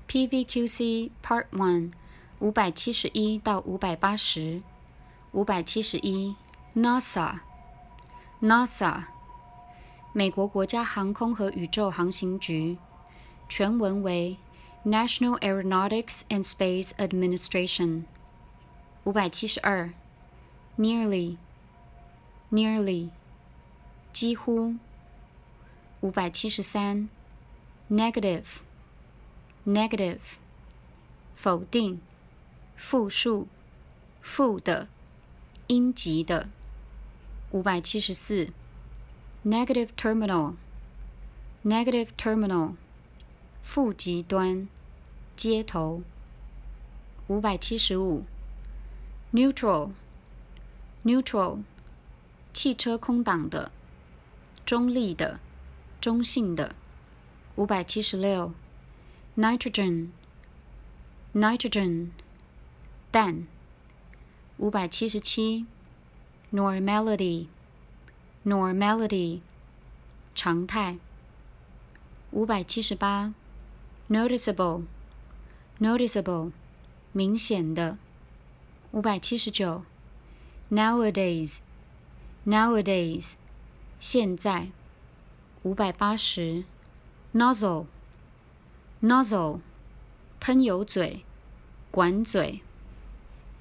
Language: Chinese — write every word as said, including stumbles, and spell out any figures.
P V Q C Part one 五百七十一到五百八十。五百七十一 NASA NASA 美国国家航空和宇宙航行局，全文为 National Aeronautics and Space Administration。五百七十二 Nearly Nearly 几乎。五百七十三 Negative Negative 否定，负数，负的，阴极的。五百七十四 Negative Terminal Negative Terminal 负极端，接头。五百七十五 Neutral Neutral 汽车空挡的，中立的，中性的。五百七十六 Nitrogen Nitrogen 氮。五百七十七 Normality Normality 常态。五百七十八 Noticeable Noticeable 明显的。五百七十九 Nowadays Nowadays 现在。五百八十 Nozzle Nozzle 喷油嘴，管嘴。